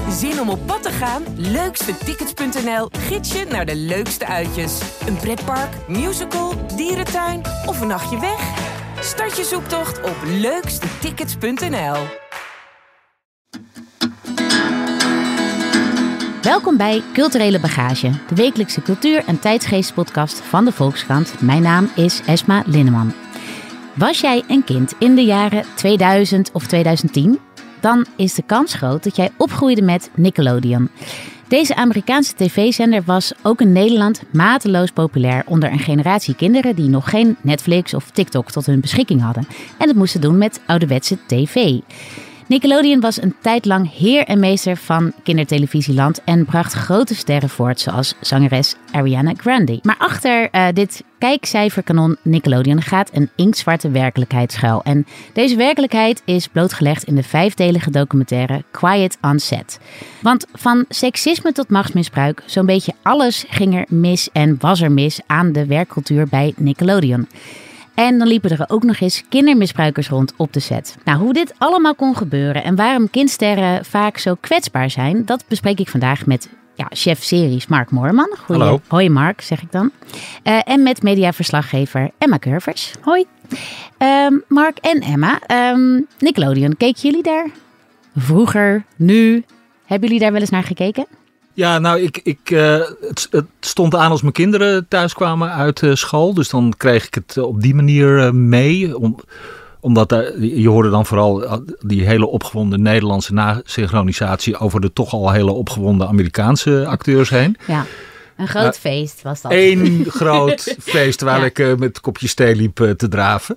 Zin om op pad te gaan? Leukstetickets.nl gids je naar de leukste uitjes. Een pretpark, musical, dierentuin of een nachtje weg? Start je zoektocht op leukstetickets.nl. Welkom bij Culturele Bagage, de wekelijkse cultuur- en tijdsgeestpodcast van de Volkskrant. Mijn naam is Esma Linneman. Was jij een kind in de jaren 2000 of 2010? Dan is de kans groot dat jij opgroeide met Nickelodeon. Deze Amerikaanse tv-zender was ook in Nederland mateloos populair onder een generatie kinderen die nog geen Netflix of TikTok tot hun beschikking hadden en het moesten doen met ouderwetse tv. Nickelodeon was een tijd lang heer en meester van kindertelevisieland en bracht grote sterren voort zoals zangeres Ariana Grande. Maar achter dit kijkcijferkanon Nickelodeon gaat een inktzwarte werkelijkheid schuil. En deze werkelijkheid is blootgelegd in de 5-delige documentaire Quiet on Set. Want van seksisme tot machtsmisbruik, zo'n beetje alles ging er mis en was er mis aan de werkcultuur bij Nickelodeon. En dan liepen er ook nog eens kindermisbruikers rond op de set. Nou, hoe dit allemaal kon gebeuren en waarom kindsterren vaak zo kwetsbaar zijn, dat bespreek ik vandaag met chef series Mark Moorman. Hallo. Hoi Mark, zeg ik dan. En met mediaverslaggever Emma Curvers. Hoi. Mark en Emma, Nickelodeon, keken jullie daar? Vroeger, nu? Hebben jullie daar wel eens naar gekeken? Ja, nou, het stond aan als mijn kinderen thuis kwamen uit school. Dus dan kreeg ik het op die manier mee. Omdat je hoorde dan vooral die hele opgewonden Nederlandse nasynchronisatie over de toch al hele opgewonden Amerikaanse acteurs heen. Ja, een groot feest was dat. Eén groot feest terwijl ik met een kopje thee liep te draven.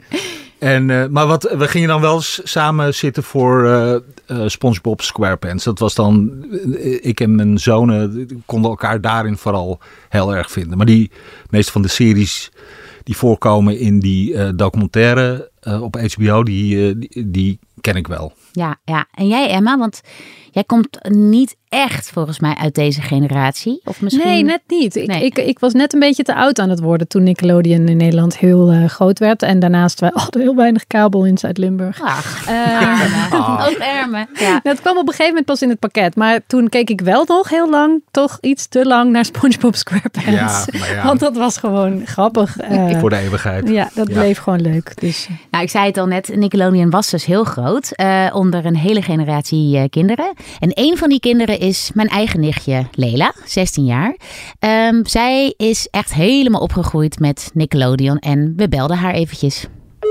Maar we gingen dan wel samen zitten voor SpongeBob SquarePants. Dat was dan, ik en mijn zonen konden elkaar daarin vooral heel erg vinden. Maar die meeste van de series die voorkomen in die documentaire op HBO, die ken ik wel. Ja. En jij Emma, want jij komt niet echt volgens mij uit deze generatie. Of misschien... Nee, net niet. Ik was net een beetje te oud aan het worden toen Nickelodeon in Nederland heel groot werd. En daarnaast, wij hadden heel weinig kabel in Zuid-Limburg. Ook ermen. Ja. Dat kwam op een gegeven moment pas in het pakket. Maar toen keek ik wel nog heel lang, toch iets te lang naar SpongeBob SquarePants. Ja. Want dat was gewoon grappig. Voor de eeuwigheid. Ja, dat bleef gewoon leuk. Dus. Nou, ik zei het al net, Nickelodeon was dus heel groot. Onder een hele generatie kinderen. En een van die kinderen is mijn eigen nichtje Leila, 16 jaar. Zij is echt helemaal opgegroeid met Nickelodeon en we belden haar eventjes.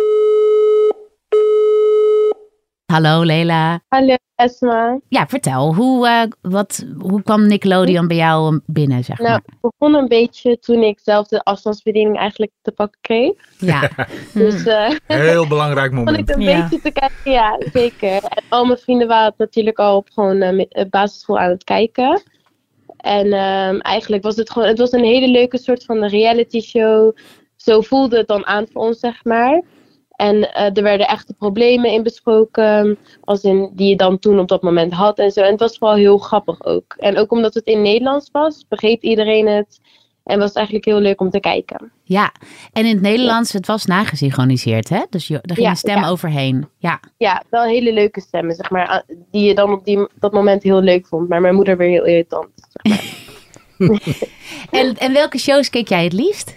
Hallo Leila. Hallo Esma. Ja, vertel. Hoe kwam Nickelodeon bij jou binnen, zeg maar? Nou, het begon een beetje toen ik zelf de afstandsbediening eigenlijk te pakken kreeg. Ja. Dus heel belangrijk moment. vond ik een beetje te kijken. Ja, zeker. En al mijn vrienden waren natuurlijk al op gewoon basisschool aan het kijken. En eigenlijk was het was een hele leuke soort van reality show. Zo voelde het dan aan voor ons, zeg maar. En er werden echte problemen in besproken, als in die je dan toen op dat moment had en zo. En het was vooral heel grappig ook. En ook omdat het in Nederlands was, begreep iedereen het. En was het eigenlijk heel leuk om te kijken. Ja, en in het Nederlands, het was nagesynchroniseerd, hè? Dus daar ging een stem overheen. Ja, wel hele leuke stemmen, zeg maar. Die je dan op dat moment heel leuk vond. Maar mijn moeder weer heel irritant, zeg maar. En welke shows keek jij het liefst?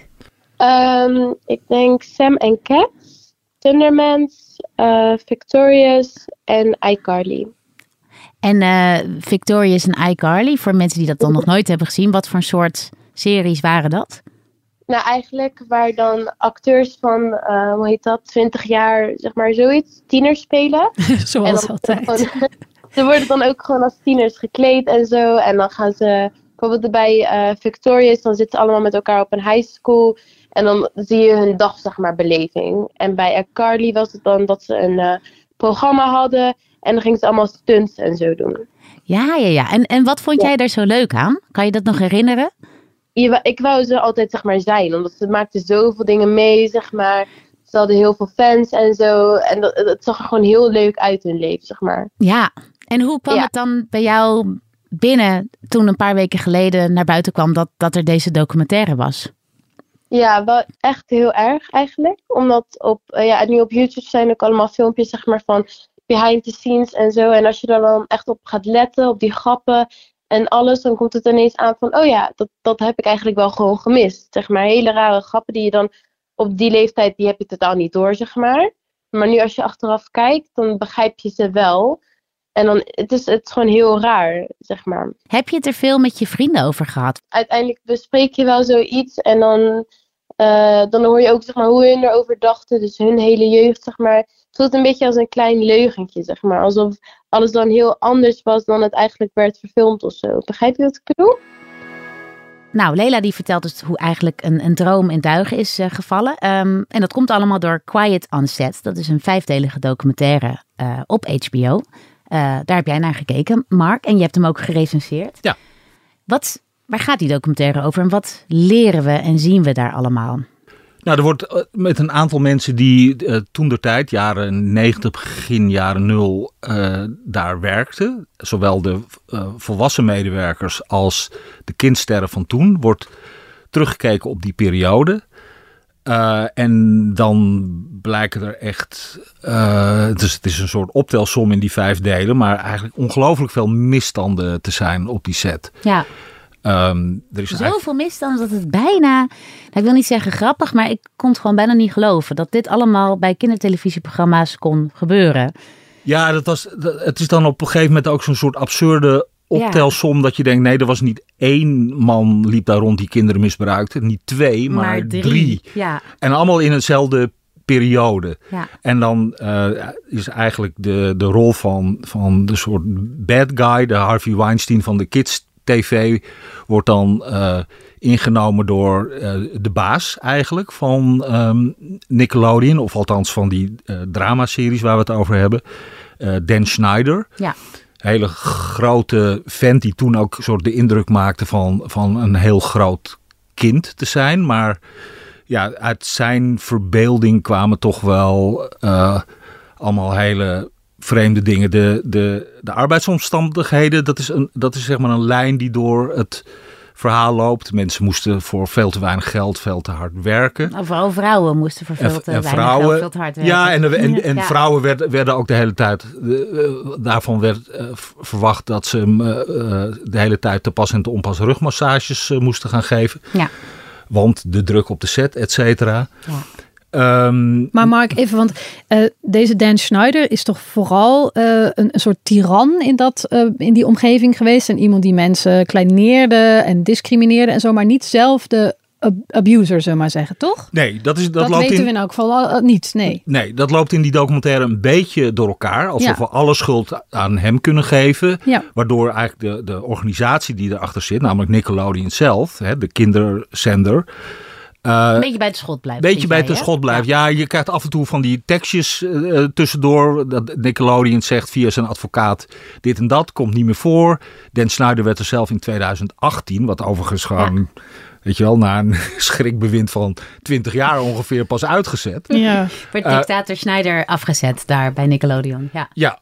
Ik denk Sam en Cat. Thundermans, Victorious en iCarly. En Victorious en iCarly, voor mensen die dat dan nog nooit hebben gezien, wat voor soort series waren dat? Nou, eigenlijk waar dan acteurs van, 20 jaar, zeg maar zoiets, tieners spelen. Zoals altijd. Ze worden dan ook gewoon als tieners gekleed en zo. En dan gaan ze, bijvoorbeeld bij Victorious, dan zitten ze allemaal met elkaar op een high school. En dan zie je hun dag, zeg maar, beleving. En bij iCarly was het dan dat ze een programma hadden. En dan gingen ze allemaal stunts en zo doen. Ja. En wat vond jij daar zo leuk aan? Kan je dat nog herinneren? Ik wou ze altijd, zeg maar, zijn. Omdat ze maakten zoveel dingen mee, zeg maar. Ze hadden heel veel fans en zo. En het zag er gewoon heel leuk uit hun leven, zeg maar. Ja, en hoe kwam het dan bij jou binnen toen een paar weken geleden naar buiten kwam dat er deze documentaire was? Ja, wel echt heel erg eigenlijk. Omdat nu op YouTube zijn ook allemaal filmpjes, zeg maar, van behind the scenes en zo. En als je er dan echt op gaat letten, op die grappen en alles, dan komt het ineens aan van, oh ja, dat heb ik eigenlijk wel gewoon gemist. Zeg maar, hele rare grappen die je dan op die leeftijd, die heb je totaal niet door, zeg maar. Maar nu als je achteraf kijkt, dan begrijp je ze wel. En dan, het is gewoon heel raar, zeg maar. Heb je het er veel met je vrienden over gehad? Uiteindelijk bespreek je wel zoiets en dan hoor je ook, zeg maar, hoe hun erover dachten. Dus hun hele jeugd, zeg maar. Het voelt een beetje als een klein leugentje, zeg maar. Alsof alles dan heel anders was dan het eigenlijk werd verfilmd of zo. Begrijp je wat ik bedoel? Nou, Leila die vertelt dus hoe eigenlijk een droom in duigen is gevallen. En dat komt allemaal door Quiet on Set. Dat is een 5-delige documentaire op HBO. Daar heb jij naar gekeken, Mark. En je hebt hem ook gerecenseerd. Ja. Waar gaat die documentaire over en wat leren we en zien we daar allemaal? Nou, er wordt met een aantal mensen die toentertijd, jaren 90, begin jaren 0, daar werkten. Zowel de volwassen medewerkers als de kindsterren van toen. Wordt teruggekeken op die periode. En dan blijken er echt, dus het is een soort optelsom in die 5 delen, maar eigenlijk ongelooflijk veel misstanden te zijn op die set. Ja. Er is zoveel misstanden dat het bijna, ik wil niet zeggen grappig, maar ik kon het gewoon bijna niet geloven dat dit allemaal bij kindertelevisieprogramma's kon gebeuren. Ja, het is dan op een gegeven moment ook zo'n soort absurde optelsom dat je denkt, nee, er was niet 1 man liep daar rond die kinderen misbruikte, niet 2, maar 3. Ja. En allemaal in hetzelfde periode. Ja. En dan is eigenlijk de rol van de soort bad guy, de Harvey Weinstein van de Kids TV, wordt dan ingenomen door de baas eigenlijk van Nickelodeon, of althans van die dramaseries waar we het over hebben, Dan Schneider. Ja. Hele grote vent die toen ook soort de indruk maakte van een heel groot kind te zijn. Maar ja, uit zijn verbeelding kwamen toch wel allemaal hele vreemde dingen. De arbeidsomstandigheden, dat is zeg maar een lijn die door het verhaal loopt. Mensen moesten voor veel te weinig geld veel te hard werken. Vooral vrouwen moesten voor veel te weinig geld veel te hard werken. Ja, en vrouwen werden ook de hele tijd, daarvan werd verwacht dat ze de hele tijd te pas en te onpas rugmassages moesten gaan geven. Ja. Want de druk op de set, et cetera. Ja. Maar Mark, even, want deze Dan Schneider is toch vooral een soort tiran in die omgeving geweest. En iemand die mensen kleineerde en discrimineerde en zo, maar niet zelf de abuser, zullen we maar zeggen, toch? Nee, dat loopt weten we in elk geval niet, nee. Nee, dat loopt in die documentaire een beetje door elkaar. Alsof we alle schuld aan hem kunnen geven. Ja. Waardoor eigenlijk de organisatie die erachter zit, namelijk Nickelodeon zelf, de kinderzender, een beetje bij de schot blijft. Schot blijft. Ja, je krijgt af en toe van die tekstjes tussendoor. Dat Nickelodeon zegt via zijn advocaat dit en dat, komt niet meer voor. Dan Schneider werd er zelf in 2018, wat overigens gewoon, weet je wel, na een schrikbewind van 20 jaar ongeveer pas uitgezet. Ja. Werd dictator Schneider afgezet daar bij Nickelodeon. Ja.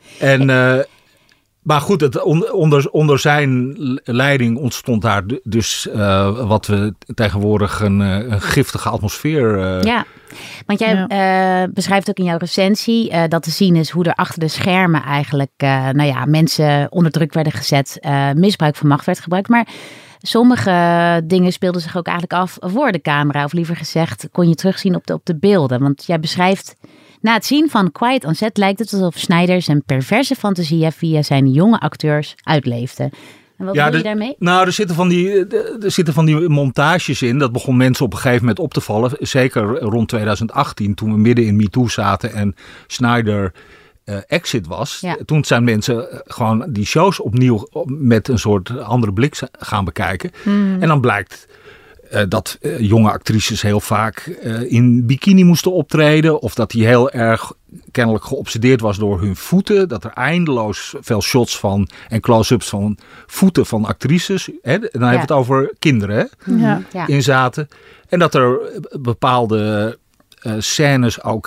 En maar goed, onder zijn leiding ontstond daar dus wat we tegenwoordig een giftige atmosfeer. Ja, want jij beschrijft ook in jouw recensie dat te zien is hoe er achter de schermen eigenlijk mensen onder druk werden gezet, misbruik van macht werd gebruikt. Maar sommige dingen speelden zich ook eigenlijk af voor de camera, of liever gezegd kon je terugzien op de beelden. Want jij beschrijft: na het zien van Quiet on Set lijkt het alsof Schneider zijn perverse fantasieën via zijn jonge acteurs uitleefde. En wat bedoel je daarmee? Nou, er zitten van die montages in. Dat begon mensen op een gegeven moment op te vallen. Zeker rond 2018, toen we midden in MeToo zaten en Schneider exit was. Ja. Toen zijn mensen gewoon die shows opnieuw met een soort andere blik gaan bekijken. En dan blijkt dat jonge actrices heel vaak in bikini moesten optreden. Of dat die heel erg kennelijk geobsedeerd was door hun voeten. Dat er eindeloos veel shots van en close-ups van voeten van actrices. En dan hebben we het over kinderen in zaten. En dat er bepaalde scènes ook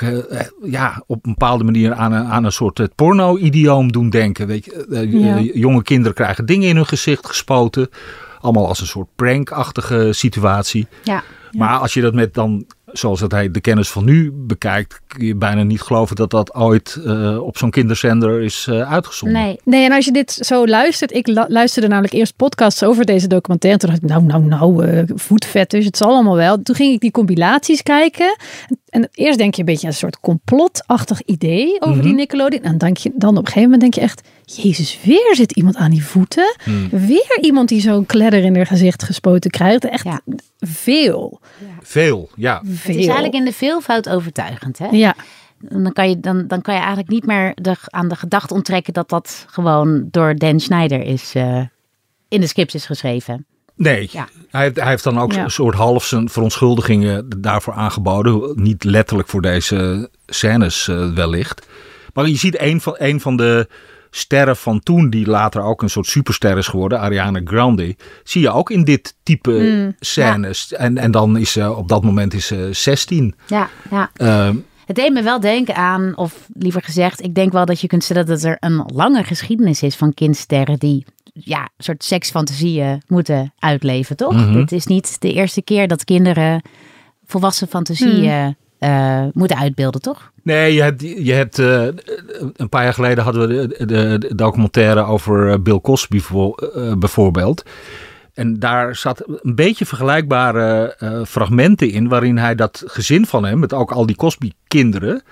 op een bepaalde manier aan een soort porno-idioom doen denken. Weet je, jonge kinderen krijgen dingen in hun gezicht gespoten. Allemaal als een soort prank-achtige situatie. Ja. Maar als je dat met dan zoals het heet, de kennis van nu bekijkt, kun je bijna niet geloven dat dat ooit op zo'n kinderzender is uitgezonden. Nee, en als je dit zo luistert, ik luisterde namelijk eerst podcasts over deze documentaire. En toen dacht ik, voetfetish, het zal allemaal wel. Toen ging ik die compilaties kijken. En eerst denk je een beetje een soort complotachtig idee over die Nickelodeon. En dan op een gegeven moment denk je echt, Jezus, weer zit iemand aan die voeten. Weer iemand die zo'n kledder in haar gezicht gespoten krijgt. Echt veel. Veel, ja. Het is eigenlijk in de veelvoud overtuigend, hè? Ja. Dan kan je eigenlijk niet meer aan de gedachte onttrekken dat gewoon door Dan Schneider is in de scripts is geschreven. Nee, hij heeft dan ook een soort half zijn verontschuldigingen daarvoor aangeboden. Niet letterlijk voor deze scènes wellicht. Maar je ziet een van de sterren van toen, die later ook een soort superster is geworden, Ariana Grande, zie je ook in dit type scènes. Ja. En dan is ze op dat moment 16. Ja. Het deed me wel denken aan, of liever gezegd, ik denk wel dat je kunt stellen dat er een lange geschiedenis is van kindsterren die een soort seksfantasieën moeten uitleven, toch? Dit is niet de eerste keer dat kinderen volwassen fantasieën moeten uitbeelden, toch? Nee, je hebt een paar jaar geleden hadden we de documentaire over Bill Cosby bijvoorbeeld. En daar zat een beetje vergelijkbare fragmenten in, waarin hij dat gezin van hem, met ook al die Cosby-kinderen,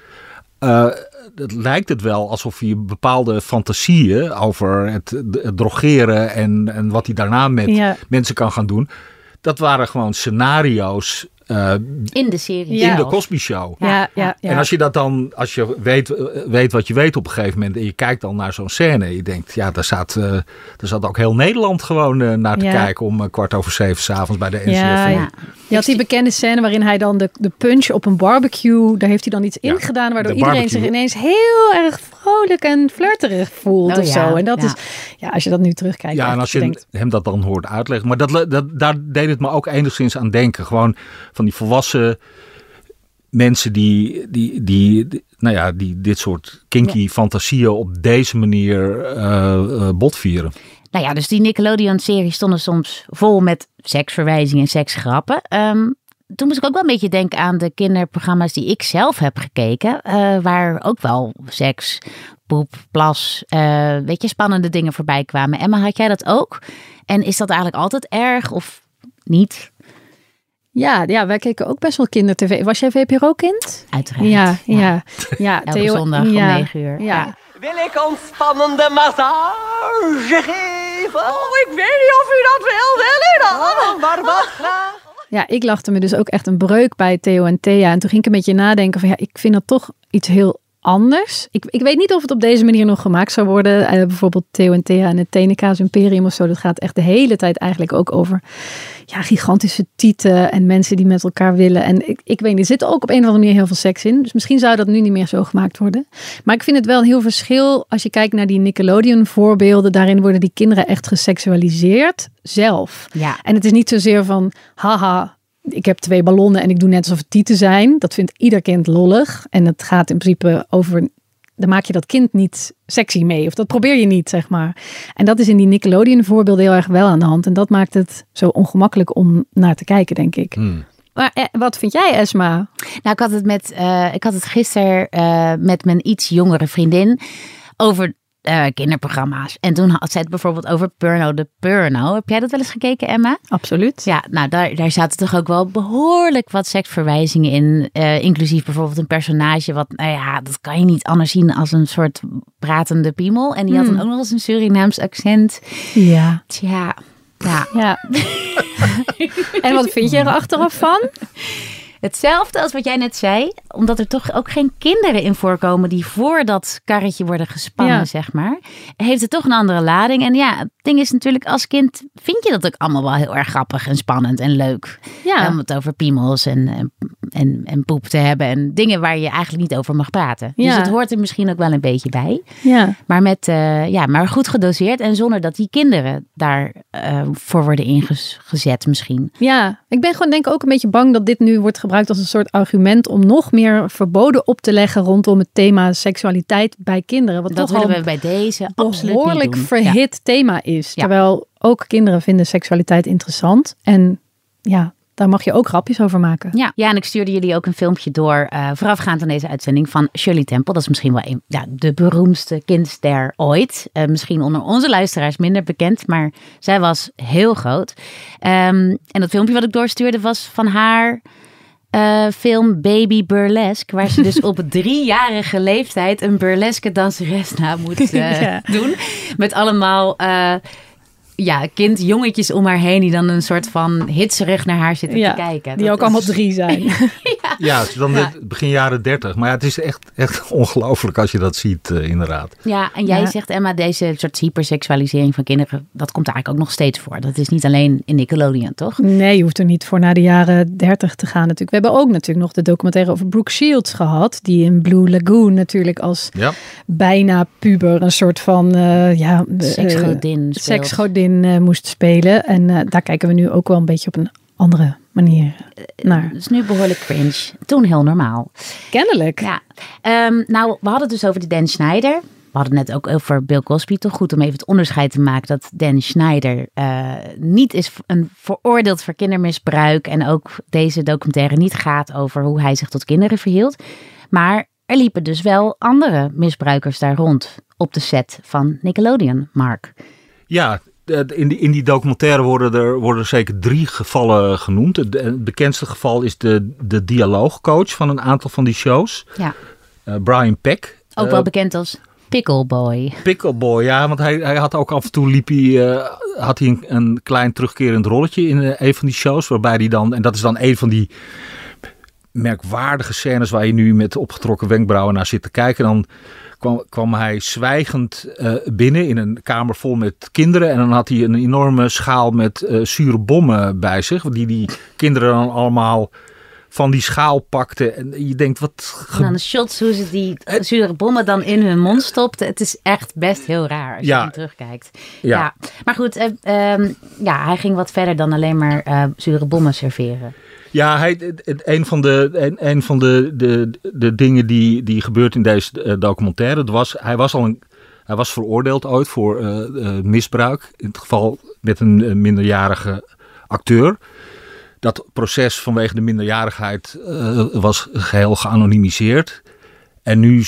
het lijkt het wel alsof hij bepaalde fantasieën over het drogeren en wat hij daarna met mensen kan gaan doen. Dat waren gewoon scenario's. In de serie. In de Cosby Show. Ja. En als je weet wat je weet op een gegeven moment en je kijkt dan naar zo'n scène, je denkt, daar zat ook heel Nederland gewoon naar te kijken om 6:15 s'avonds bij de NCRV. Ja. Je had die bekende scène waarin hij dan de punch op een barbecue, daar heeft hij dan iets in gedaan, waardoor iedereen zich ineens heel erg vrolijk en flirterig voelt of zo. En dat is, als je dat nu terugkijkt. Ja, en als je hem dat dan hoort uitleggen. Maar daar deed het me ook enigszins aan denken. Gewoon van die volwassen mensen die dit soort kinky fantasieën op deze manier botvieren. Nou ja, dus die Nickelodeon-series stonden soms vol met seksverwijzingen en seksgrappen. Toen moest ik ook wel een beetje denken aan de kinderprogramma's die ik zelf heb gekeken. Waar ook wel seks, poep, plas, spannende dingen voorbij kwamen. Emma, had jij dat ook? En is dat eigenlijk altijd erg of niet? Ja, wij keken ook best wel kindertv. Was jij VPRO-kind? Uiteraard. Ja. Elke zondag om 9 uur. Ja. Wil ik ontspannende massage geven? Ik weet niet of u dat wil, maar wat graag. Ja, ik lachte me dus ook echt een breuk bij Theo en Thea. En toen ging ik een beetje nadenken van ik vind dat toch iets heel anders. Ik weet niet of het op deze manier nog gemaakt zou worden. Bijvoorbeeld Theo en Thea en het Tenenkaas Imperium of zo. Dat gaat echt de hele tijd eigenlijk ook over gigantische tieten en mensen die met elkaar willen. En ik weet niet, er zit ook op een of andere manier heel veel seks in. Dus misschien zou dat nu niet meer zo gemaakt worden. Maar ik vind het wel een heel verschil als je kijkt naar die Nickelodeon voorbeelden. Daarin worden die kinderen echt geseksualiseerd zelf. Ja. En het is niet zozeer van haha, ik heb 2 ballonnen en ik doe net alsof het tieten zijn. Dat vindt ieder kind lollig. En het gaat in principe over, dan maak je dat kind niet sexy mee. Of dat probeer je niet, zeg maar. En dat is in die Nickelodeon voorbeelden heel erg wel aan de hand. En dat maakt het zo ongemakkelijk om naar te kijken, denk ik. Maar wat vind jij, Esma? Nou, ik had het gisteren met mijn iets jongere vriendin over kinderprogramma's. En toen had zij het bijvoorbeeld over Purno de Purno. Heb jij dat wel eens gekeken, Emma? Absoluut. Ja, nou daar zaten toch ook wel behoorlijk wat seksverwijzingen in. Inclusief bijvoorbeeld een personage wat, dat kan je niet anders zien als een soort pratende piemel. En die had dan ook nog eens een Surinaams accent. Ja. Tja. En wat vind je er achteraf van? Hetzelfde als wat jij net zei. Omdat er toch ook geen kinderen in voorkomen die voor dat karretje worden gespannen, zeg maar. Heeft het toch een andere lading. En ja, het ding is natuurlijk, als kind vind je dat ook allemaal wel heel erg grappig en spannend en leuk. Ja. Om het over piemels en poep te hebben. En dingen waar je eigenlijk niet over mag praten. Ja. Dus het hoort er misschien ook wel een beetje bij. Ja. Maar maar goed gedoseerd. En zonder dat die kinderen daar voor worden ingezet misschien. Ja, ik ben gewoon denk ik ook een beetje bang dat dit nu wordt gebruikt als een soort argument om nog meer verboden op te leggen rondom het thema seksualiteit bij kinderen. Wat dat toch willen we bij deze absoluut niet behoorlijk doen. verhit thema is. Ja. Terwijl ook kinderen vinden seksualiteit interessant. En daar mag je ook grapjes over maken. Ja, en ik stuurde jullie ook een filmpje door voorafgaand aan deze uitzending van Shirley Temple. Dat is misschien wel de beroemdste kindster ooit. Misschien onder onze luisteraars minder bekend, maar zij was heel groot. En dat filmpje wat ik doorstuurde was van haar film Baby Burlesque, waar ze dus op 3-jarige leeftijd een burleske danseres na moet doen. Met allemaal jongetjes om haar heen die dan een soort van hitserig naar haar zitten te kijken. Die ook allemaal 3 zijn. Ja, het is dan begin jaren 30. Maar het is echt ongelooflijk als je dat ziet, inderdaad. Ja, en jij zegt, Emma, deze soort hyperseksualisering van kinderen, dat komt eigenlijk ook nog steeds voor. Dat is niet alleen in Nickelodeon, toch? Nee, je hoeft er niet voor naar de jaren 30 te gaan natuurlijk. We hebben ook natuurlijk nog de documentaire over Brooke Shields gehad, die in Blue Lagoon natuurlijk als bijna puber een soort van seksgodin moest spelen. En daar kijken we nu ook wel een beetje op een andere manier naar. Het is nu behoorlijk cringe. Toen heel normaal. Kennelijk. Ja. We hadden het dus over de Dan Schneider. We hadden het net ook over Bill Cosby. Toch goed om even het onderscheid te maken dat Dan Schneider niet is veroordeeld voor kindermisbruik. En ook deze documentaire niet gaat over hoe hij zich tot kinderen verhield. Maar er liepen dus wel andere misbruikers daar rond op de set van Nickelodeon, Mark. Ja, in die documentaire worden zeker 3 gevallen genoemd. Het bekendste geval is de dialoogcoach van een aantal van die shows. Ja. Brian Peck. Ook wel bekend als Pickleboy. Pickleboy, ja, want hij had ook af en toe had hij een klein terugkerend rolletje in een van die shows. Waarbij hij dan, en dat is dan een van die merkwaardige scènes waar je nu met opgetrokken wenkbrauwen naar zit te kijken. Dan kwam hij zwijgend binnen in een kamer vol met kinderen. En dan had hij een enorme schaal met zure bommen bij zich. Die kinderen dan allemaal van die schaal pakten. En je denkt, wat... En dan de shots hoe ze die zure bommen dan in hun mond stopten. Het is echt best heel raar als je hem terugkijkt. Ja. Maar goed, hij ging wat verder dan alleen maar zure bommen serveren. Ja, een van de dingen die gebeurt in deze documentaire, hij was veroordeeld ooit voor misbruik. In het geval met een minderjarige acteur. Dat proces vanwege de minderjarigheid was geheel geanonimiseerd. En nu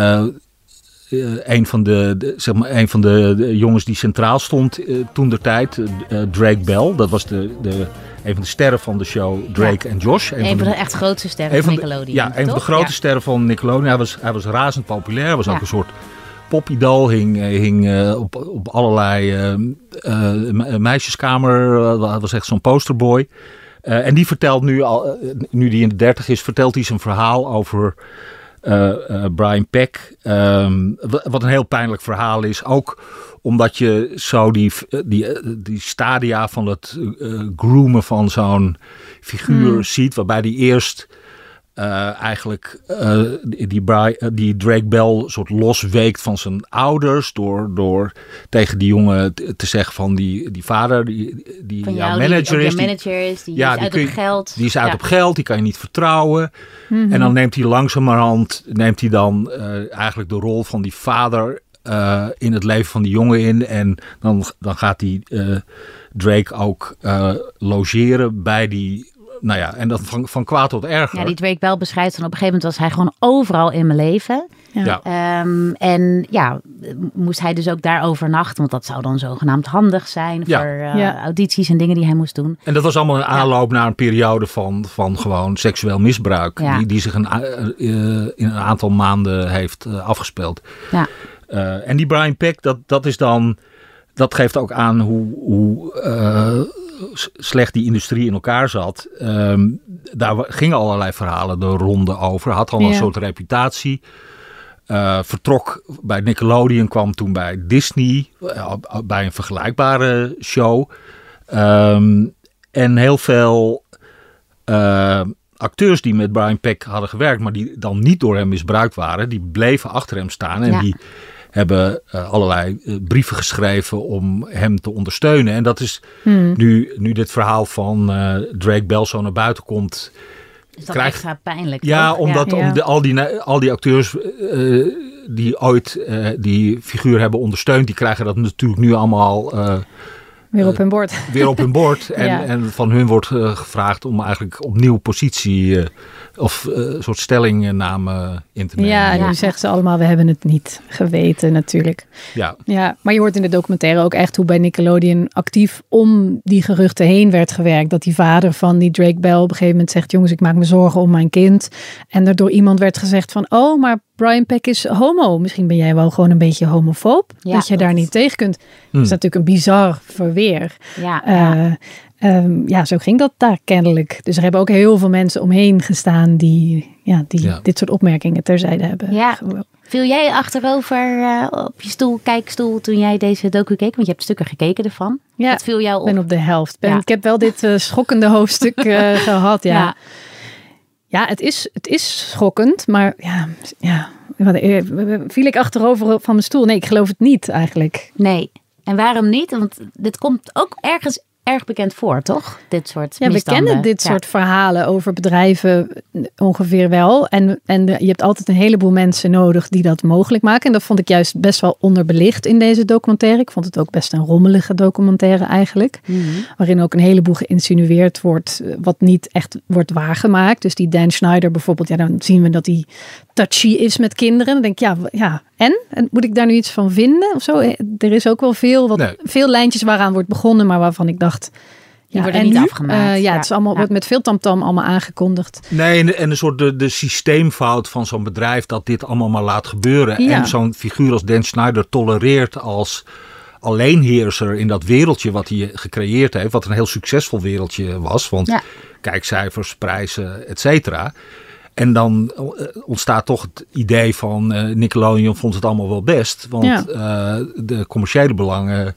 een van de jongens die centraal stond toentertijd, Drake Bell. Dat was een van de sterren van de show Drake en Josh. Een van de echt grootste sterren van Nickelodeon. Ja, een van de grote sterren van Nickelodeon. Hij was razend populair. Hij was ook een soort popidol. Hing op allerlei meisjeskamer. Hij was echt zo'n posterboy. En die vertelt nu die in de 30 is, vertelt hij zijn verhaal over Brian Peck. Wat een heel pijnlijk verhaal is. Ook omdat je zo die stadia van het groomen van zo'n figuur ziet. Waarbij die eerst eigenlijk die Drake Bell soort losweekt van zijn ouders. Door tegen die jongen te zeggen van die vader die van jouw manager is. Die is uit op geld. Die is uit op geld, die kan je niet vertrouwen. Mm-hmm. En dan neemt hij langzamerhand eigenlijk de rol van die vader in het leven van die jongen in. En dan gaat die Drake ook logeren bij die... Nou ja, en dat van kwaad tot erger. Ja, die Drake Bell beschrijft van op een gegeven moment was hij gewoon overal in mijn leven. Ja. En moest hij dus ook daar overnachten. Want dat zou dan zogenaamd handig zijn voor audities en dingen die hij moest doen. En dat was allemaal een aanloop naar een periode van gewoon seksueel misbruik. Ja. Die zich in een aantal maanden heeft afgespeeld. Ja. En die Brian Peck, dat geeft ook aan hoe slecht die industrie in elkaar zat. Daar gingen allerlei verhalen de ronde over. Had al een soort reputatie. Vertrok bij Nickelodeon, kwam toen bij Disney. Bij een vergelijkbare show. En heel veel acteurs die met Brian Peck hadden gewerkt, maar die dan niet door hem misbruikt waren, die bleven achter hem staan. En die hebben allerlei brieven geschreven om hem te ondersteunen. En dat is nu dit verhaal van Drake Bell zo naar buiten komt. Is dat extra pijnlijk? Ja, omdat al die acteurs die ooit die figuur hebben ondersteund, die krijgen dat natuurlijk nu allemaal weer op hun bord. Weer op hun bord. En van hun wordt gevraagd om eigenlijk opnieuw positie of een soort stellingname in te nemen. Ja, en nu zeggen ze allemaal, we hebben het niet geweten natuurlijk. Ja, maar je hoort in de documentaire ook echt hoe bij Nickelodeon actief om die geruchten heen werd gewerkt. Dat die vader van die Drake Bell op een gegeven moment zegt, jongens, ik maak me zorgen om mijn kind. En er door iemand werd gezegd van, oh, maar Brian Peck is homo. Misschien ben jij wel gewoon een beetje homofoob. Ja, dat je daar niet tegen kunt. Dat is natuurlijk een bizar verweer. Ja, zo ging dat daar kennelijk. Dus er hebben ook heel veel mensen omheen gestaan die dit soort opmerkingen terzijde hebben. Ja. Viel jij achterover op je kijkstoel toen jij deze docu keek? Want je hebt stukken gekeken ervan. Ja, wat viel jou op? Ik ben op de helft. Ik heb wel dit schokkende hoofdstuk gehad. Ja, het is schokkend, maar viel ik achterover van mijn stoel? Nee, ik geloof het niet eigenlijk. Nee. En waarom niet? Want dit komt ook ergens erg bekend voor, toch? Dit soort misstanden. We kennen dit soort verhalen over bedrijven ongeveer wel. En je hebt altijd een heleboel mensen nodig die dat mogelijk maken. En dat vond ik juist best wel onderbelicht in deze documentaire. Ik vond het ook best een rommelige documentaire eigenlijk. Mm-hmm. Waarin ook een heleboel geïnsinueerd wordt wat niet echt wordt waargemaakt. Dus die Dan Schneider bijvoorbeeld, dan zien we dat hij touchy is met kinderen. Dan denk ik, En moet ik daar nu iets van vinden of zo? Er is ook wel veel lijntjes waaraan wordt begonnen, maar waarvan ik dacht, die worden niet afgemaakt. Het is allemaal, wordt met veel tamtam allemaal aangekondigd. Nee, en een soort de systeemfout van zo'n bedrijf dat dit allemaal maar laat gebeuren. Ja. En zo'n figuur als Dan Schneider tolereert als alleenheerser in dat wereldje wat hij gecreëerd heeft. Wat een heel succesvol wereldje was. Want kijkcijfers, prijzen, et cetera. En dan ontstaat toch het idee van Nickelodeon vond het allemaal wel best. Want de commerciële belangen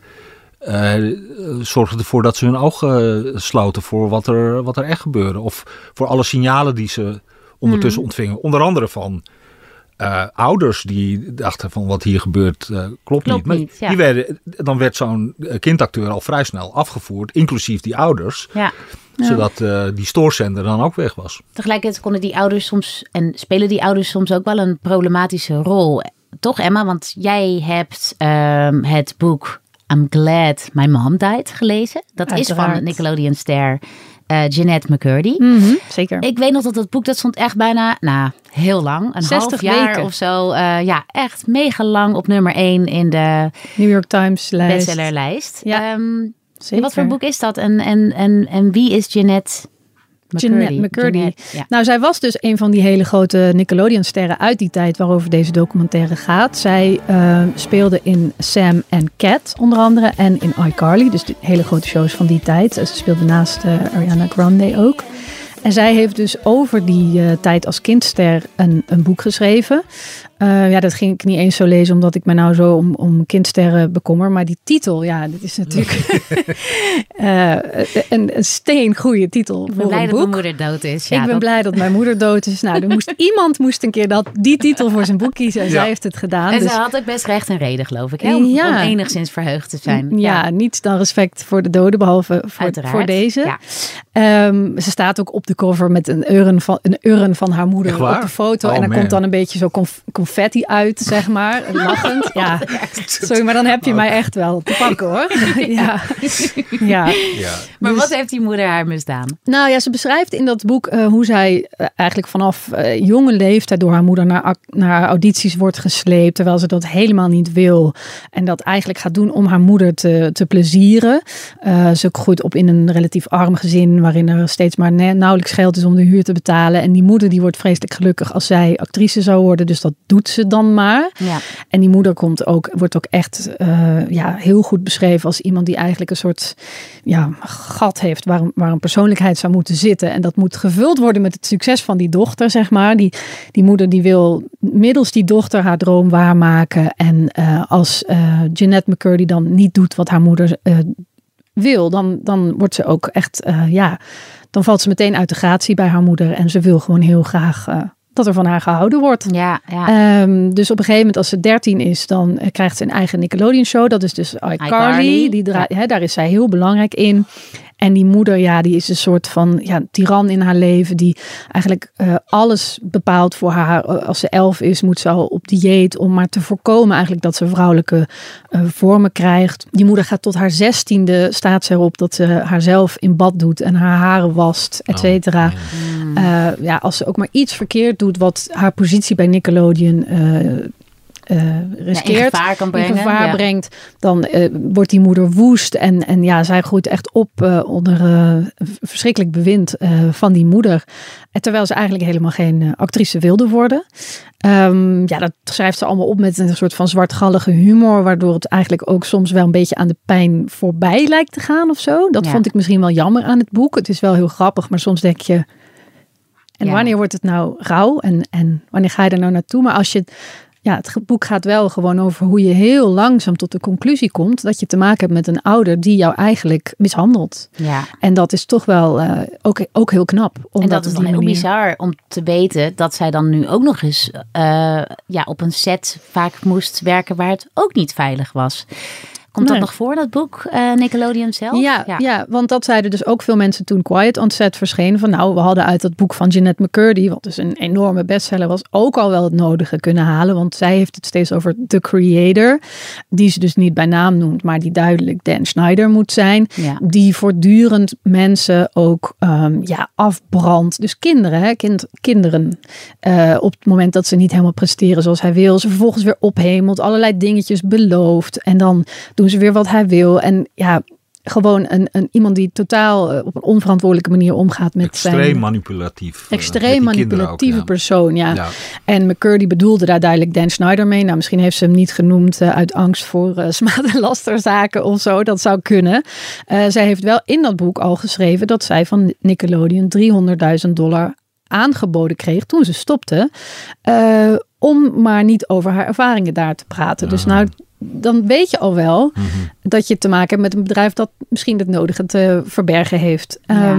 zorgden ervoor dat ze hun ogen sloten voor wat er echt gebeurde. Of voor alle signalen die ze ondertussen ontvingen. Onder andere van ouders die dachten van wat hier gebeurt klopt niet. Maar dan werd zo'n kindacteur al vrij snel afgevoerd, inclusief die ouders. Ja. Zodat die stoorzender dan ook weg was. Tegelijkertijd konden die ouders soms en spelen die ouders soms ook wel een problematische rol. Toch, Emma? Want jij hebt het boek I'm Glad My Mom Died gelezen. Dat Uiteraard. Is van Nickelodeon-ster Jeanette McCurdy. Mm-hmm, zeker. Ik weet nog dat boek, dat stond echt bijna, heel lang. Een 60 half jaar weken. Of zo. Echt mega lang op nummer 1 in de New York Times bestsellerlijst. Ja. Wat voor boek is dat? En wie is Jeanette McCurdy? Nou, zij was dus een van die hele grote Nickelodeon-sterren uit die tijd waarover deze documentaire gaat. Zij speelde in Sam and Cat onder andere en in iCarly. Dus de hele grote shows van die tijd. Ze speelde naast Ariana Grande ook. En zij heeft dus over die tijd als kindster een boek geschreven. Dat ging ik niet eens zo lezen omdat ik me nou zo om kindsterren bekommer. Maar die titel, dit is natuurlijk een steengoeie titel voor een boek. Ik ben blij dat mijn moeder dood is. Ik ben blij dat mijn moeder dood is. Nou, iemand moest een keer die titel voor zijn boek kiezen. En zij heeft het gedaan. En ze had ook best recht en reden, geloof ik. Hè? Om enigszins verheugd te zijn. Ja, niets dan respect voor de doden, behalve voor deze. Ja. Ze staat ook op de cover met een urn van haar moeder op de foto. En er komt dan een beetje zo confetti uit, zeg maar. Lachend. Ja. Sorry, maar dan heb je mij echt wel te pakken, hoor. Ja. Maar wat heeft die moeder haar misdaan? Nou ja, ze beschrijft in dat boek hoe zij eigenlijk vanaf jonge leeftijd door haar moeder naar audities wordt gesleept, terwijl ze dat helemaal niet wil. En dat eigenlijk gaat doen om haar moeder te plezieren. Ze groeit op in een relatief arm gezin, waarin er steeds maar nauwelijks geld is om de huur te betalen. En die moeder die wordt vreselijk gelukkig als zij actrice zou worden. Dus dat doet ze dan maar. Ja. En die moeder wordt ook echt heel goed beschreven als iemand die eigenlijk een soort gat heeft waar een persoonlijkheid zou moeten zitten. En dat moet gevuld worden met het succes van die dochter, zeg maar. Die moeder die wil middels die dochter haar droom waarmaken. En als Jeanette McCurdy dan niet doet wat haar moeder wil, dan wordt ze ook echt, dan valt ze meteen uit de gratie bij haar moeder. En ze wil gewoon heel graag dat er van haar gehouden wordt. Ja. Dus op een gegeven moment als ze 13 is, dan krijgt ze een eigen Nickelodeon show. Dat is dus iCarly. Daar is zij heel belangrijk in. En die moeder, die is een soort van tiran in haar leven. Die eigenlijk alles bepaalt voor haar. Als ze 11 is, moet ze al op dieet. Om maar te voorkomen eigenlijk dat ze vrouwelijke vormen krijgt. Die moeder gaat tot haar 16e, staat ze erop dat ze haarzelf in bad doet. En haar haren wast, et cetera. Als ze ook maar iets verkeerd doet wat haar positie bij Nickelodeon riskeert, in gevaar brengt, dan wordt die moeder woest. En zij groeit echt op onder verschrikkelijk bewind van die moeder. En terwijl ze eigenlijk helemaal geen actrice wilde worden. Dat schrijft ze allemaal op met een soort van zwartgallige humor, waardoor het eigenlijk ook soms wel een beetje aan de pijn voorbij lijkt te gaan of zo. Dat vond ik misschien wel jammer aan het boek. Het is wel heel grappig, maar soms denk je, wanneer wordt het nou rauw? En wanneer ga je er nou naartoe? Maar als je het boek gaat wel gewoon over hoe je heel langzaam tot de conclusie komt dat je te maken hebt met een ouder die jou eigenlijk mishandelt. Ja. En dat is toch wel ook heel knap. En dat is dan heel bizar om te weten dat zij dan nu ook nog eens op een set vaak moest werken waar het ook niet veilig was. Komt dat nog voor, dat boek, Nickelodeon zelf? Ja, want dat zeiden dus ook veel mensen toen Quiet on Set verscheen. Van we hadden uit dat boek van Jeanette McCurdy, wat dus een enorme bestseller was, ook al wel het nodige kunnen halen. Want zij heeft het steeds over The Creator, die ze dus niet bij naam noemt, maar die duidelijk Dan Schneider moet zijn. Ja. Die voortdurend mensen ook afbrandt. Dus kinderen, kinderen op het moment dat ze niet helemaal presteren zoals hij wil. Ze vervolgens weer ophemelt, allerlei dingetjes belooft. En dan doen ze weer wat hij wil. En gewoon iemand die totaal op een onverantwoordelijke manier omgaat met extreem manipulatief. Extreem manipulatieve persoon, ja. En McCurdy bedoelde daar duidelijk Dan Schneider mee. Nou, misschien heeft ze hem niet genoemd uit angst voor smaad- en lasterzaken of zo. Dat zou kunnen. Zij heeft wel in dat boek al geschreven dat zij van Nickelodeon $300.000 aangeboden kreeg toen ze stopte. Om maar niet over haar ervaringen daar te praten. Dus dan weet je al wel dat je te maken hebt met een bedrijf dat misschien het nodige te verbergen heeft.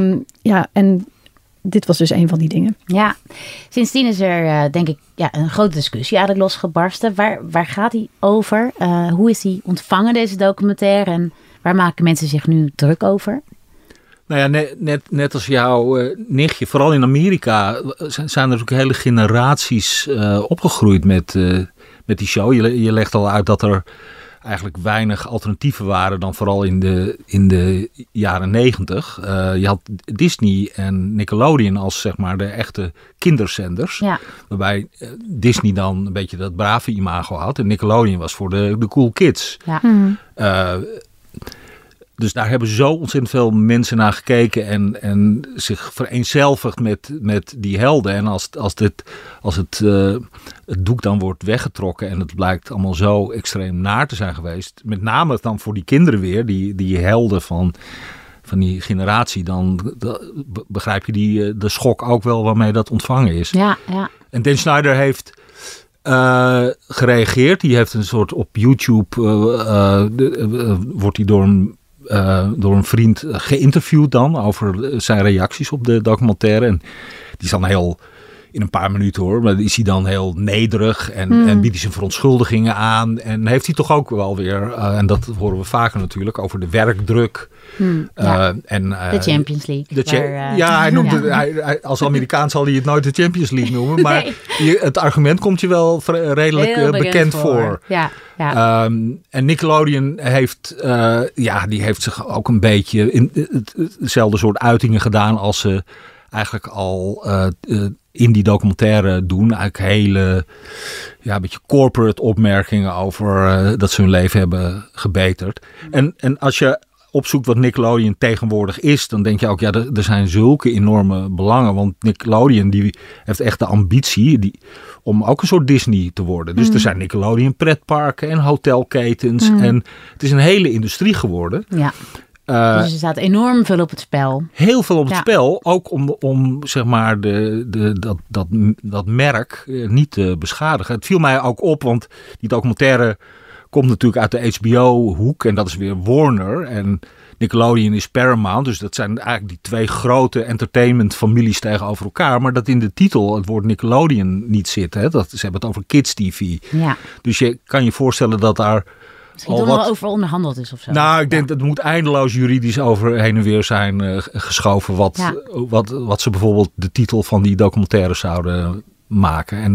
En dit was dus een van die dingen. Ja, sindsdien is er denk ik een grote discussie eigenlijk losgebarsten. Waar gaat die over? Hoe is die ontvangen, deze documentaire? En waar maken mensen zich nu druk over? Nou ja, net als jouw nichtje, vooral in Amerika zijn er ook hele generaties opgegroeid met die show. Je legt al uit dat er eigenlijk weinig alternatieven waren dan vooral in de jaren 90. Je had Disney en Nickelodeon als zeg maar de echte kinderzenders. Ja. Waarbij Disney dan een beetje dat brave imago had. En Nickelodeon was voor de cool kids. Ja. Dus daar hebben zo ontzettend veel mensen naar gekeken en zich vereenzelvigd met die helden. En als het doek dan wordt weggetrokken en het blijkt allemaal zo extreem naar te zijn geweest. Met name dan voor die kinderen weer, die helden van die generatie. Dan begrijp je de schok ook wel waarmee dat ontvangen is. Ja. En Dan Schneider heeft gereageerd. Die heeft een soort op YouTube wordt hij door een vriend geïnterviewd dan over zijn reacties op de documentaire. En die is dan heel, in een paar minuten hoor, maar is hij dan heel nederig en biedt hij zijn verontschuldigingen aan. En heeft hij toch ook wel weer, en dat horen we vaker natuurlijk, over de werkdruk. De Champions League. Hij noemt het, als Amerikaan zal hij het nooit de Champions League noemen, maar het argument komt je wel redelijk bekend voor. Ja. En Nickelodeon heeft, die heeft zich ook een beetje in hetzelfde soort uitingen gedaan als ze eigenlijk al in die documentaire doen. Eigenlijk hele, een beetje corporate opmerkingen over dat ze hun leven hebben gebeterd. En als je opzoekt wat Nickelodeon tegenwoordig is, dan denk je ook, er zijn zulke enorme belangen. Want Nickelodeon die heeft echt de ambitie om ook een soort Disney te worden. Dus er zijn Nickelodeon pretparken en hotelketens. En het is een hele industrie geworden. Ja. Dus er staat enorm veel op het spel. Heel veel op het spel. Ook om zeg maar dat merk niet te beschadigen. Het viel mij ook op, want die documentaire komt natuurlijk uit de HBO-hoek. En dat is weer Warner. En Nickelodeon is Paramount. Dus dat zijn eigenlijk die twee grote entertainment-families tegenover elkaar. Maar dat in de titel het woord Nickelodeon niet zit. Hè? Ze hebben het over Kids TV. Ja. Dus je kan je voorstellen dat daar Misschien toch nog over onderhandeld is of zo. Nou, ik denk dat het moet eindeloos juridisch over heen en weer zijn geschoven. Wat ze bijvoorbeeld de titel van die documentaire zouden maken. En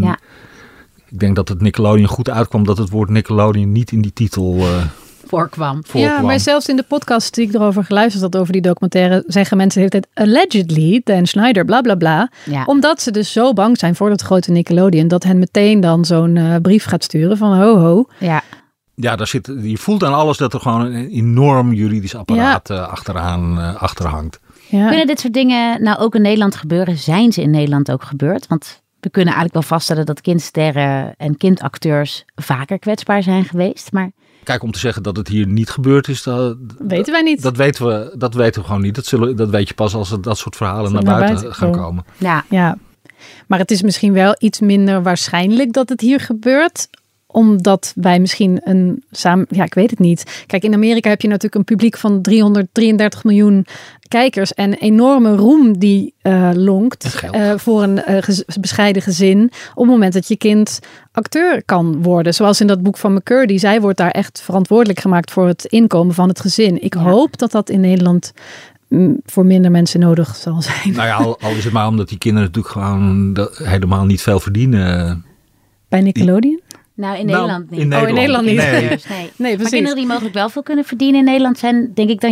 ik denk dat het Nickelodeon goed uitkwam dat het woord Nickelodeon niet in die titel voorkwam. Ja, maar zelfs in de podcast die ik erover geluisterd had over die documentaire, zeggen mensen de hele tijd allegedly, Dan Schneider, bla bla bla. Ja. Omdat ze dus zo bang zijn voor dat grote Nickelodeon, dat hen meteen dan zo'n brief gaat sturen van ho. Ja. Ja, je voelt aan alles dat er gewoon een enorm juridisch apparaat achter hangt. Ja. Kunnen dit soort dingen nou ook in Nederland gebeuren? Zijn ze in Nederland ook gebeurd? Want we kunnen eigenlijk wel vaststellen dat kindsterren en kindacteurs vaker kwetsbaar zijn geweest. Maar kijk, om te zeggen dat het hier niet gebeurd is, weten wij niet. Dat weten we gewoon niet. Dat weet je pas als er dat soort verhalen naar buiten gaan komen. Ja, maar het is misschien wel iets minder waarschijnlijk dat het hier gebeurt, omdat wij misschien ik weet het niet. Kijk, in Amerika heb je natuurlijk een publiek van 333 miljoen kijkers en enorme roem die lonkt voor een bescheiden gezin op het moment dat je kind acteur kan worden. Zoals in dat boek van McCurdy. Zij wordt daar echt verantwoordelijk gemaakt voor het inkomen van het gezin. Ik hoop dat dat in Nederland voor minder mensen nodig zal zijn. Nou ja, al is het maar omdat die kinderen natuurlijk gewoon helemaal niet veel verdienen. Bij Nickelodeon? Nou, in Nederland niet. In Nederland niet. Nee, maar kinderen die mogelijk wel veel kunnen verdienen in Nederland zijn, denk ik, dan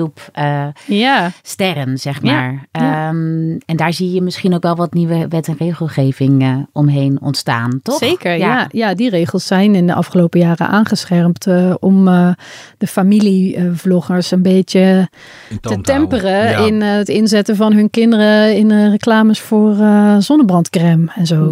YouTube-sterren, zeg maar. Ja. En daar zie je misschien ook wel wat nieuwe wet- en regelgeving omheen ontstaan, toch? Zeker, ja. Die regels zijn in de afgelopen jaren aangescherpt om de familievloggers een beetje te temperen in het inzetten van hun kinderen in reclames voor zonnebrandcrème en zo.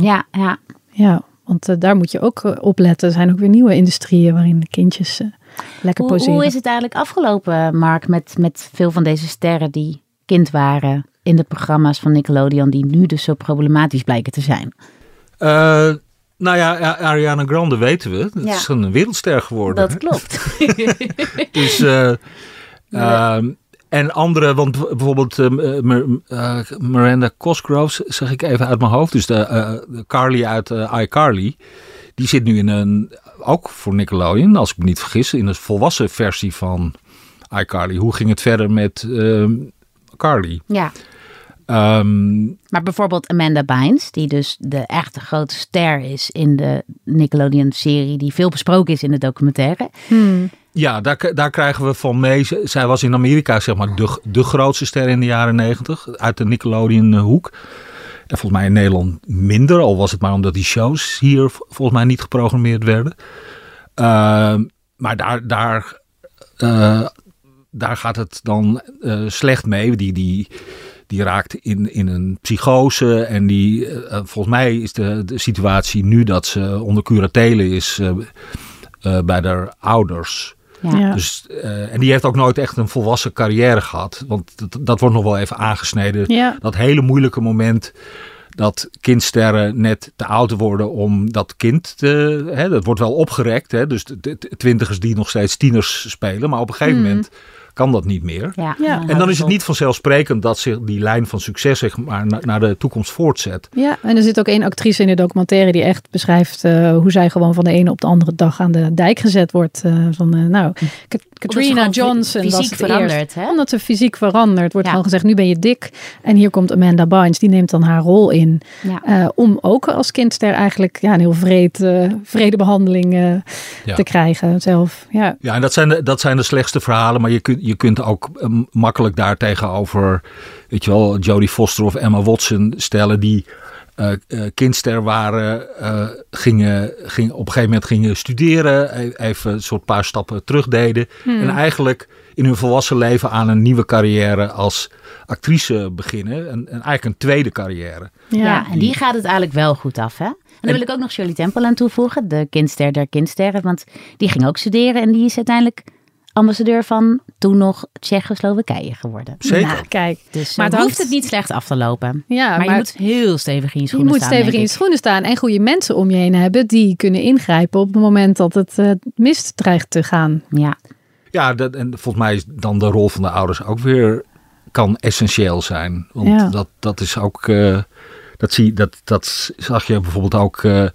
Ja. Want daar moet je ook op letten. Er zijn ook weer nieuwe industrieën waarin de kindjes lekker poseren. Hoe is het eigenlijk afgelopen, Mark, met veel van deze sterren die kind waren in de programma's van Nickelodeon, die nu dus zo problematisch blijken te zijn? Ariana Grande weten we. Dat is een wereldster geworden. Dat klopt. Dus en andere, want bijvoorbeeld Miranda Cosgrove, zeg ik even uit mijn hoofd. Dus de Carly uit iCarly. Die zit nu ook voor Nickelodeon, als ik me niet vergis, in een volwassen versie van iCarly. Hoe ging het verder met Carly? Ja. Maar bijvoorbeeld Amanda Bynes, die dus de echte grote ster is in de Nickelodeon-serie, die veel besproken is in de documentaire. Ja, daar krijgen we van mee. Zij was in Amerika zeg maar de grootste ster in de jaren 90 uit de Nickelodeon-hoek. En volgens mij in Nederland minder, al was het maar omdat die shows hier volgens mij niet geprogrammeerd werden. Maar daar gaat het dan slecht mee. Die raakt in een psychose en volgens mij is de situatie nu dat ze onder curatele is bij haar ouders. Ja. Dus, en die heeft ook nooit echt een volwassen carrière gehad. Want dat wordt nog wel even aangesneden. Ja. Dat hele moeilijke moment dat kindsterren net te oud worden om dat kind te... dat wordt wel opgerekt. Hè, dus de twintigers die nog steeds tieners spelen. Maar op een gegeven moment kan dat niet meer. Ja. Ja. En dan is het niet vanzelfsprekend dat zich die lijn van succes zeg maar, naar de toekomst voortzet. Ja, en er zit ook één actrice in de documentaire die echt beschrijft hoe zij gewoon van de ene op de andere dag aan de dijk gezet wordt. Katrina Johnson was het veranderd, hè? Omdat ze fysiek verandert. Wordt gewoon gezegd, nu ben je dik. En hier komt Amanda Bynes, die neemt dan haar rol in. Ja. Om ook als kindster eigenlijk een heel vrede behandeling te krijgen zelf. Ja, en dat zijn de slechtste verhalen, maar je kunt ook makkelijk daar tegenover, weet je wel, Jodie Foster of Emma Watson stellen die kindster waren, gingen op een gegeven moment gingen studeren, even een soort paar stappen terug deden en eigenlijk in hun volwassen leven aan een nieuwe carrière als actrice beginnen en eigenlijk een tweede carrière. Ja, en die gaat het eigenlijk wel goed af, hè? En daar wil ik ook nog Shirley Temple aan toevoegen, de kindster der kindsterren, want die ging ook studeren en die is uiteindelijk ambassadeur van toen nog Tsjechoslowakije geworden. Zeker. Nou, kijk, dus maar hoeft het niet slecht af te lopen. Ja, maar je moet heel stevig in je schoenen staan. Je moet stevig in je schoenen staan en goede mensen om je heen hebben die kunnen ingrijpen op het moment dat het mist dreigt te gaan. Ja, en volgens mij is dan de rol van de ouders ook weer kan essentieel zijn. Want dat is ook... Dat zag je bijvoorbeeld ook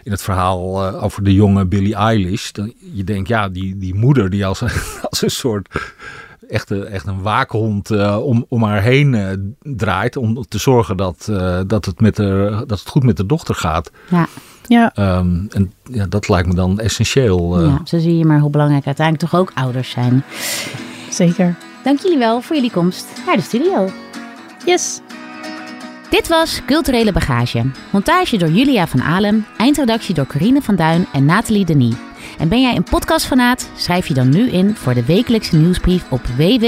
in het verhaal over de jonge Billie Eilish. Je denkt, ja, die moeder die als een soort... Echt een waakhond om haar heen draait. Om te zorgen dat het goed met de dochter gaat. Ja. Ja. En ja, dat lijkt me dan essentieel. Ja, zo zie je maar hoe belangrijk uiteindelijk toch ook ouders zijn. Zeker. Dank jullie wel voor jullie komst naar de studio. Yes. Dit was Culturele Bagage. Montage door Julia van Alem. Eindredactie door Corine van Duin en Nathalie Denis. En ben jij een podcastfanaat? Schrijf je dan nu in voor de wekelijkse nieuwsbrief op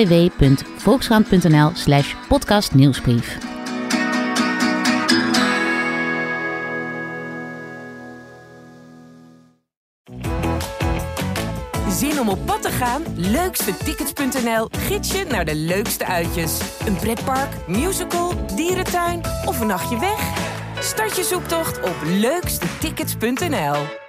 www.volkskrant.nl/podcastnieuwsbrief. Zin om op pad te gaan? Leukstetickets.nl gids je naar de leukste uitjes. Een pretpark, musical, dierentuin of een nachtje weg? Start je zoektocht op leukstetickets.nl.